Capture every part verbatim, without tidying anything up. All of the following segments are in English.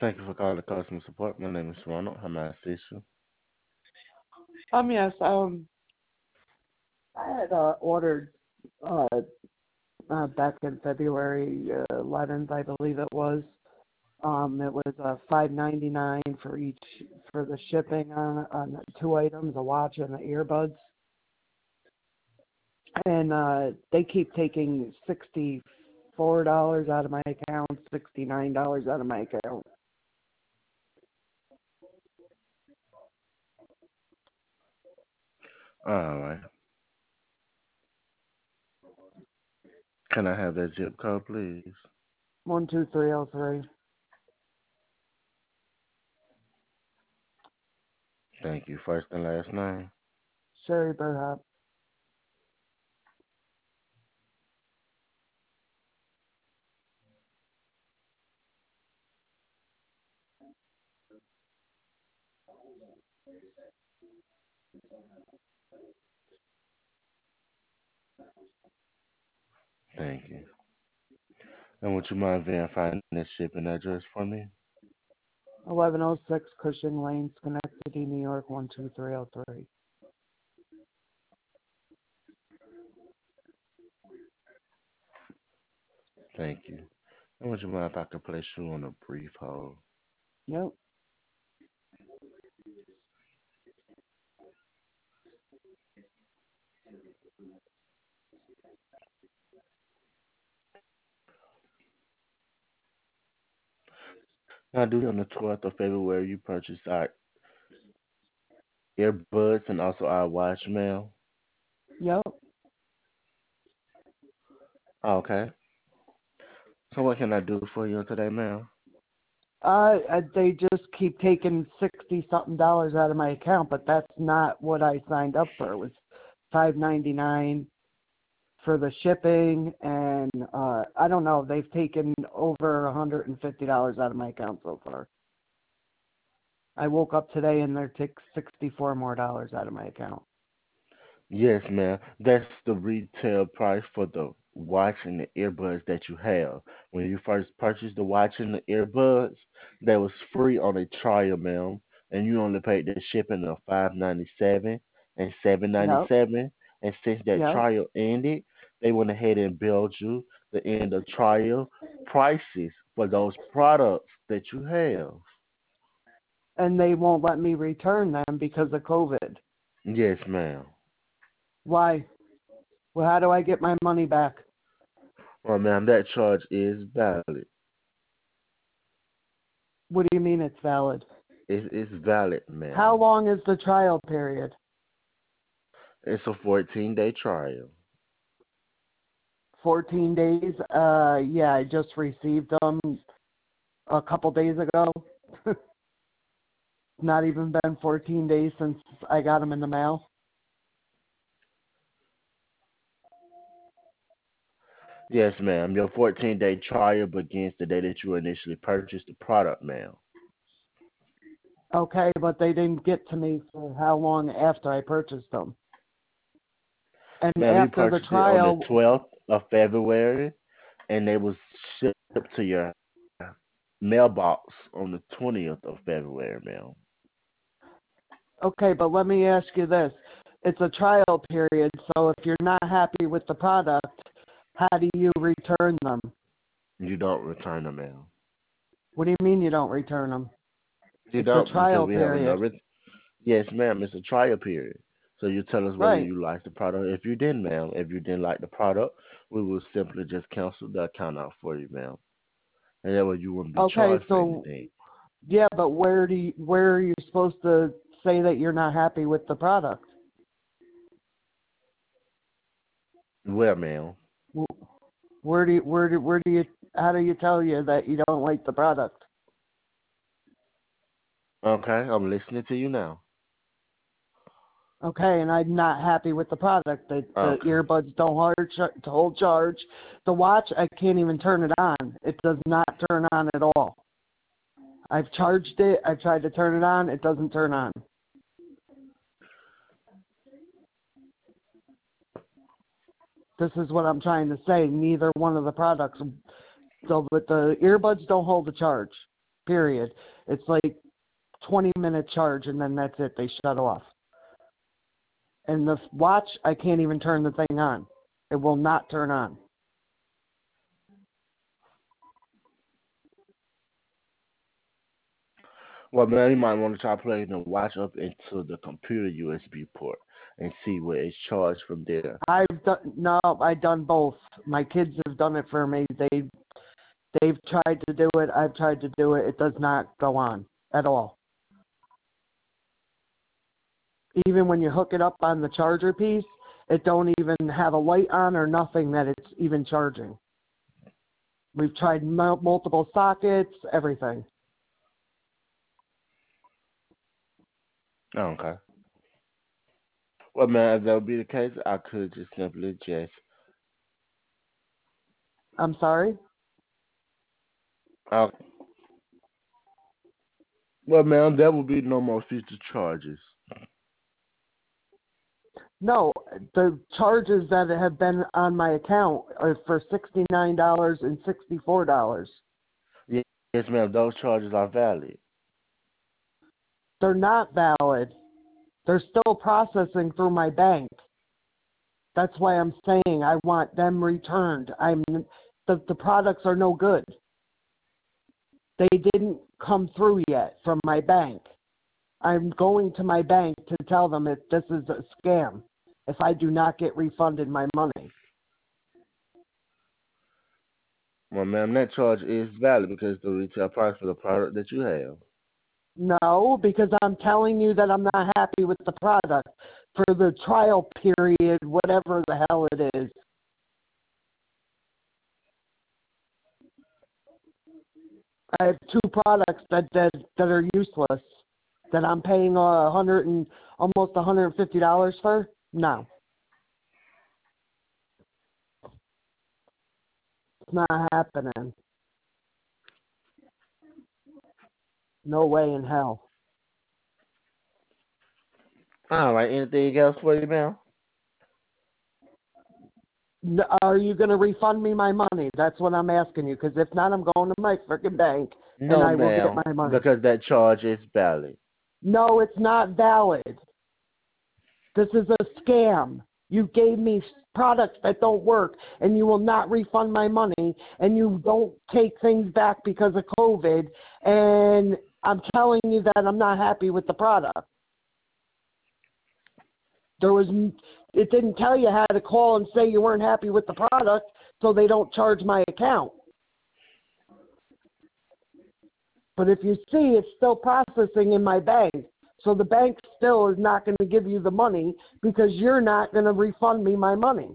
Thank you for calling customer support. My name is Ronald. How may I assist you? Um, yes, um, I had uh, ordered uh, uh, back in February uh, eleventh, I believe it was. Um, it was uh, five ninety nine for each for the shipping on on two items, a watch and the earbuds, and uh, they keep taking sixty four dollars out of my account, sixty nine dollars out of my account. All right. Can I have that zip code, please? One two three zero three. Thank you. First and last name. Sherry Burhop. Thank you. And would you mind verifying the shipping address for me? eleven oh six Cushing Lane, Schenectady, New York, one two three zero three. Thank you. And would you mind if I could place you on a brief hold? Yep. Now, do on the twelfth of February, you purchased our earbuds and also our watch, ma'am? Yep. Okay. So what can I do for you today, ma'am? Uh, uh, they just keep taking sixty something dollars out of my account, but that's not what I signed up for. It was five ninety nine for the shipping, and uh, I don't know. They've taken over a hundred and fifty dollars out of my account so far. I woke up today and they're taking sixty four more dollars out of my account. Yes, ma'am. That's the retail price for the watch and the earbuds that you have. When you first purchased the watch and the earbuds, that was free on a trial, ma'am, and you only paid the shipping of five ninety seven and seven ninety Yep. seven. And since that Yep. trial ended, they went ahead and billed you the end of trial prices for those products that you have. And they won't let me return them because of COVID. Yes, ma'am. Why? Well, how do I get my money back? Well, ma'am, that charge is valid. What do you mean it's valid? It, it's valid, How ma'am. long is the trial period? It's a fourteen day trial. fourteen days. Uh, yeah, I just received them a couple days ago. Not even been fourteen days since I got them in the mail. Yes, ma'am. Your fourteen day trial begins the day that you initially purchased the product, ma'am. Okay, but they didn't get to me for how long after I purchased them. And Ma'am, you after the purchased it on the trial, twelfth of February, and they was shipped to your mailbox on the twentieth of February, ma'am. okay, but let me ask you this. It's a trial period, so if you're not happy with the product, how do you return them? You don't return them, ma'am. What do you mean you don't return them? You It's a don't because trial we have period. another. Yes, ma'am. It's a trial period. So you tell us whether Right. you like the product. If you didn't, ma'am, if you didn't like the product, we will simply just cancel the account out for you, ma'am. And that way you wouldn't be Okay, charged for so anything. yeah, but where do you, where are you supposed to say that you're not happy with the product? Well, ma'am. Where do you, where do where do you how do you tell you that you don't like the product? Okay, I'm listening to you now. Okay, and I'm not happy with the product. The the Okay. earbuds don't hold char- to hold charge. The watch I can't even turn it on. It does not turn on at all. I've charged it. I've tried to turn it on. It doesn't turn on. This is what I'm trying to say. Neither one of the products. So, but the earbuds don't hold the charge. period. It's like twenty minute charge, and then that's it. They shut off. And the watch, I can't even turn the thing on. It will not turn on. Well, man, you might want to try plugging the watch up into the computer U S B port and see where it's charged from there. I've done no, I've done both. My kids have done it for me. They they've tried to do it. I've tried to do it. It does not go on at all. Even when you hook it up on the charger piece, it don't even have a light on or nothing that it's even charging. We've tried mul- multiple sockets, everything. Oh, okay. Well, man, if that would be the case, I could just simply just. I'm sorry? Uh, well, man, there will be no more future charges. No, the charges that have been on my account are for sixty-nine dollars and sixty-four dollars. Yes, yes, ma'am, those charges are valid. They're not valid. They're still processing through my bank. That's why I'm saying I want them returned. I'm the, the products are no good. They didn't come through yet from my bank. I'm going to my bank to tell them that this is a scam if I do not get refunded my money. Well, ma'am, that charge is valid because the retail price for the product that you have. No, because I'm telling you that I'm not happy with the product for the trial period, whatever the hell it is. I have two products that that, that are useless that I'm paying a hundred and almost a hundred and fifty dollars for. No, it's not happening. No way in hell. All right, anything else for you, ma'am? N- Are you going to refund me my money? That's what I'm asking you. Because if not, I'm going to my freaking bank and No, I will get ma'am, my money. because that charge is valid. No, it's not valid. This is a scam. You gave me products that don't work, and you will not refund my money, and you don't take things back because of COVID, and I'm telling you that I'm not happy with the product. There was, it didn't tell you how to call and say you weren't happy with the product, so they don't charge my account. But if you see, it's still processing in my bank. So the bank still is not going to give you the money because you're not going to refund me my money.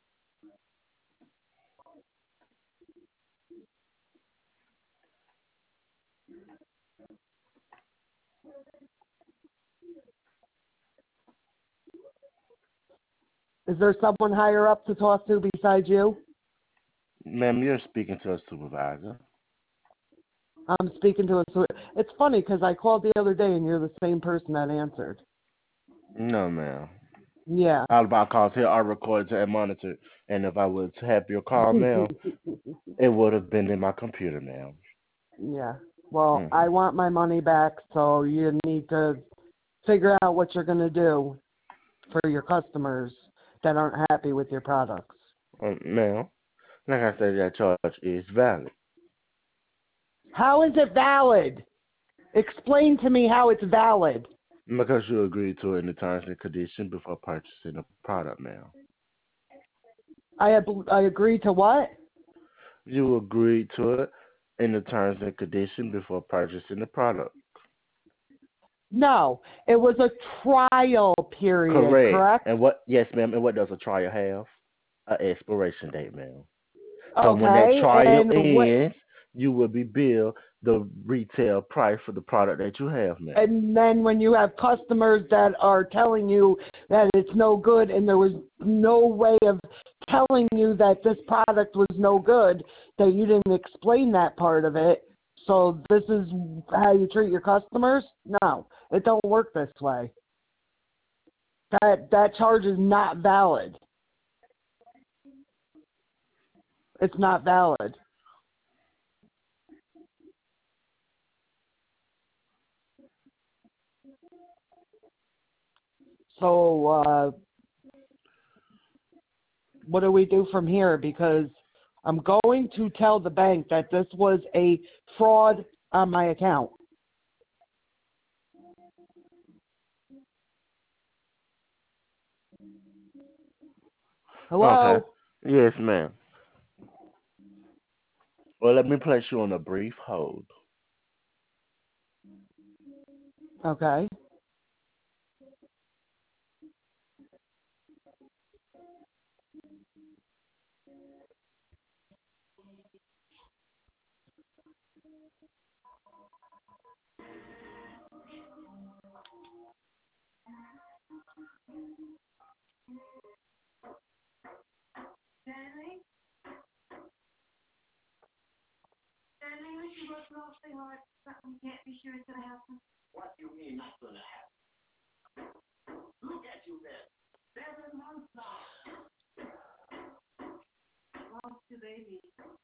Is there someone higher up to talk to besides you? Ma'am, you're speaking to a supervisor. I'm speaking to a. It's funny because I called the other day and you're the same person that answered. No, ma'am. Yeah. All of our calls here are recorded and monitored. And if I was to have your call, ma'am, it would have been in my computer, ma'am. Yeah. Well, Mm-hmm. I want my money back, so you need to figure out what you're going to do for your customers that aren't happy with your products. Um, ma'am, like I said, that charge is valid. How is it valid? Explain to me how it's valid. Because you agreed to it in the terms and conditions before purchasing the product, ma'am. I have, I agree to what? You agreed to it in the terms and conditions before purchasing the product. No, it was a trial period, Correct. correct? And what? Yes, ma'am. And what does a trial have? An expiration date, ma'am. So when that Okay, trial and what? ends, you will be billed the retail price for the product that you have, ma'am. And then when you have customers that are telling you that it's no good and there was no way of telling you that this product was no good, that you didn't explain that part of it, so this is how you treat your customers? No, it don't work this way. That that charge is not valid. It's not valid. So, uh, what do we do from here? Because I'm going to tell the bank that this was a fraud on my account. Hello? Okay. Yes, ma'am. Well, let me place you on a brief hold. Okay. Danny? Danny, when you work awfully hard for something you can't be sure it's going to happen. What do you mean not going to happen? Look at you then. Seven months now. Lost your baby.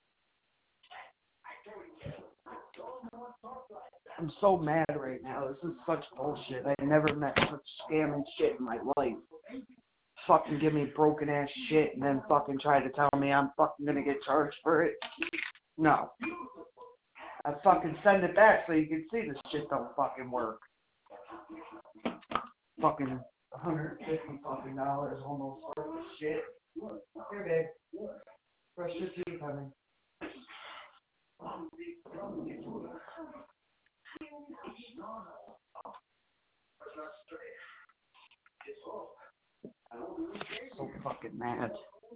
I told you. Don't want to talk like that. I'm so mad right now. This is such bullshit. I never met such scamming shit in my life. Fucking give me broken ass shit and then fucking try to tell me I'm fucking gonna get charged for it. No. I fucking send it back so you can see this shit don't fucking work. Fucking one hundred fifty fucking dollars almost worth of shit. Here, babe. Brush your teeth, honey. So fucking mad.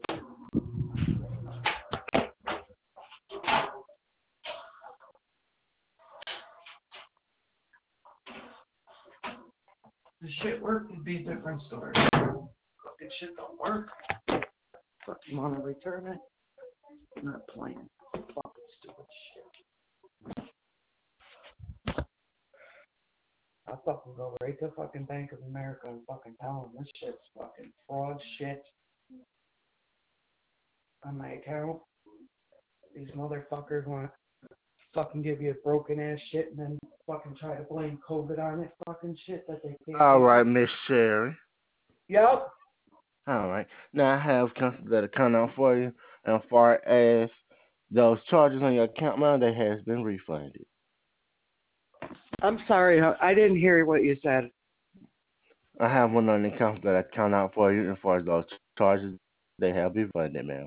If shit worked, it'd be a different story. Fucking shit don't work. Fucking wanna return it? I'm not playing. Fucking stupid shit. I'll fucking go right to fucking Bank of America and fucking tell them this shit's fucking fraud shit on my account. These motherfuckers want to fucking give you a broken ass shit and then fucking try to blame COVID on it. Fucking shit that they can't. All right, Miss Sherry. Yep. All right. Now I have canceled that account out for you. And as far as those charges on your account, man, they has been refunded. I'm sorry, huh? I didn't hear what you said. I have one on the account that I count out for you. And as far as those charges, they have been refunded, ma'am.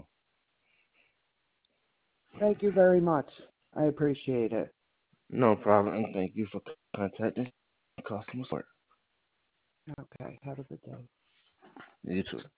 Thank you very much. I appreciate it. No problem. And thank you for contacting customer support. Okay, have a good day. You too.